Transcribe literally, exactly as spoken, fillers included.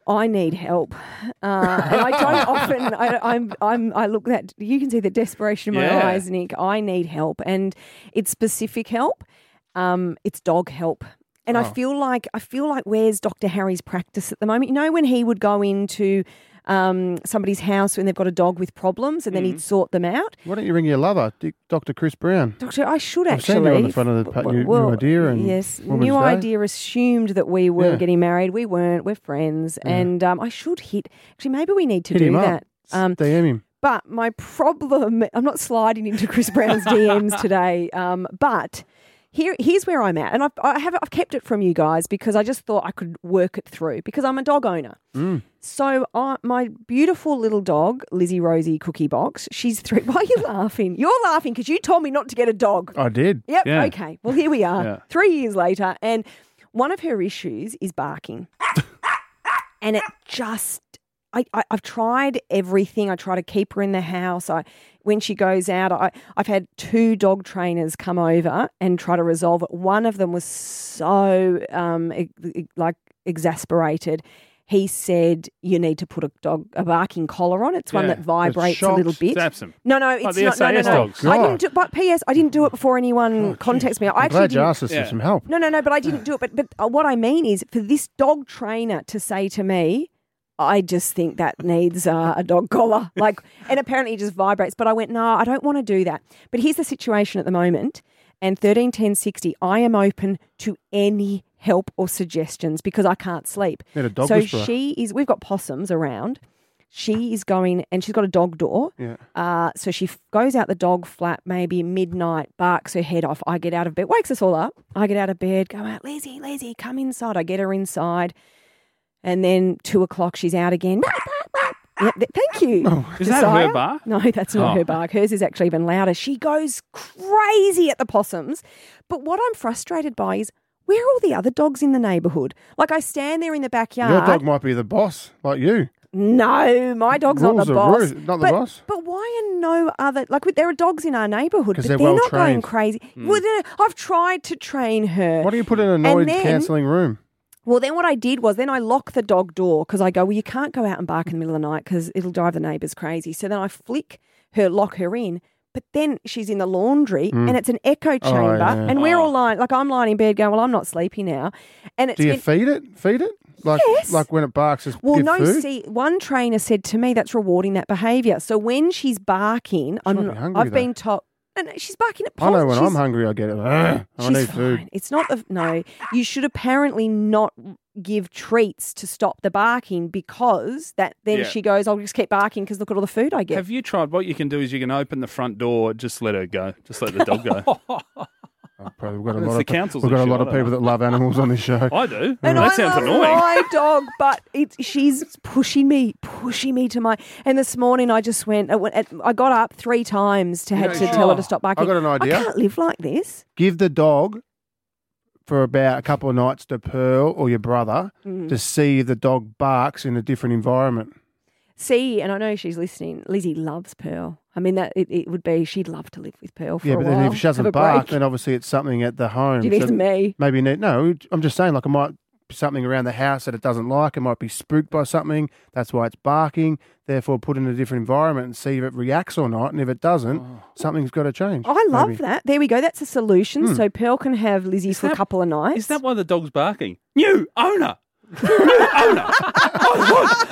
I need help, uh, and I don't often. I, I'm. I'm. I look that you can see the desperation in my Yeah. eyes, Nick. I need help, and it's specific help. Um, it's dog help, and Oh. I feel like I feel like where's Doctor Harry's practice at the moment? You know, when he would go into um, somebody's house when they've got a dog with problems, and then he'd sort them out. Why don't you ring your lover, Dick- Doctor Chris Brown? Doctor, I should I've actually. seen you on the front of the pa- W- New- well, New Idea and yes, Woman's New Day. Idea assumed that we were Yeah. getting married. We weren't. We're friends, and um, I should hit. Actually, maybe we need to Hit do him up. that. Um, D M him. but my problem, I'm not sliding into Chris Brown's D Ms today. Um, but here, here's where I'm at, and I've, I have I've kept it from you guys because I just thought I could work it through because I'm a dog owner. Mm. So I, my beautiful little dog, Lizzie Rosie Cookie Box, she's three. Why are you laughing? You're laughing because you told me not to get a dog. I did. Yep. Yeah. Okay. Well, here we are, Yeah. three years later, and one of her issues is barking, and it just. I, I, I've tried everything. I try to keep her in the house. I, when she goes out, I, I've had two dog trainers come over and try to resolve it. One of them was so um, e- e- like exasperated. He said you need to put a dog a barking collar on. It's one Yeah. that vibrates a shocks. little bit. Zaps them. No, no, it's Like the not. No, no, S A S no. dogs. I God. didn't do. But P S, I didn't do it before anyone contacts me. I I'm actually glad you didn't. asked us Yeah. for some help. No, no, no. But I didn't do it. But but uh, what I mean is for this dog trainer to say to me, I just think that needs uh, a dog collar. Like, and apparently it just vibrates. But I went, no, I don't want to do that. But here's the situation at the moment. And thirteen ten sixty, I am open to any help or suggestions because I can't sleep. Need a dog so whisperer. she is. We've got possums around. She is going, and she's got a dog door. Yeah. Uh, so she f- goes out the dog flat maybe midnight, barks her head off. I get out of bed, wakes us all up. I get out of bed, go out, Lizzie, Lizzie, come inside. I get her inside. And then two o'clock, she's out again. Yep, th- thank you. Is that Josiah. her bark? No, that's not Oh. her bark. Hers is actually even louder. She goes crazy at the possums. But what I'm frustrated by is where are all the other dogs in the neighbourhood? Like I stand there in the backyard. Your dog might be the boss, like you. No, my dog's not Rules the are boss. rules, not the but, boss. But why are no other, like there are dogs in our neighbourhood, but 'Cause they're, they're not going well-trained. crazy. Hmm. Well, no, I've tried to train her. Why do you put in a noise then- cancelling room? Well, then what I did was then I lock the dog door because I go, well, you can't go out and bark in the middle of the night because it'll drive the neighbours crazy. So then I flick her, lock her in. But then she's in the laundry and it's an echo chamber. yeah. And we're Oh. all lying, like I'm lying in bed going, well, I'm not sleepy now. And it's Do you been- feed it? Feed it? Like Yes. like when it barks, just well, give no, food? see, one trainer said to me that's rewarding that behaviour. So when she's barking, I'm, might be hungry, I've though. been told, no, no, she's barking at I know when she's, I'm hungry, I get it. Ugh, I She's need fine. food. It's not the no. You should apparently not give treats to stop the barking because that then Yeah. she goes, I'll just keep barking because look at all the food I get. Have you tried? What you can do is you can open the front door, just let her go, just let the dog go. Oh, probably we've got a It's lot the of council's we've got a issue, lot I of don't people know. that love animals on this show. I do. and that I sounds love annoying. my dog, but it's she's pushing me, pushing me to my. And this morning I just went. I, went, I got up three times to have know, to you tell her should- to stop barking. I got an idea. I can't live like this. Give the dog for about a couple of nights to Pearl or your brother Mm. to see if the dog barks in a different environment. See, and I know she's listening. Lizzie loves Pearl. I mean, that it, it would be. She'd love to live with Pearl for yeah, a but while. then if she have a doesn't bark, break. then obviously it's something at the home. She needs So me. maybe need no. I'm just saying, like it might be something around the house that it doesn't like. It might be spooked by something. That's why it's barking. Therefore, put it in a different environment and see if it reacts or not. And if it doesn't, something's got to change. I love maybe. that. There we go. That's a solution. Hmm. So Pearl can have Lizzie for a that- couple of nights. Is that why the dog's barking? New owner. New owner. I want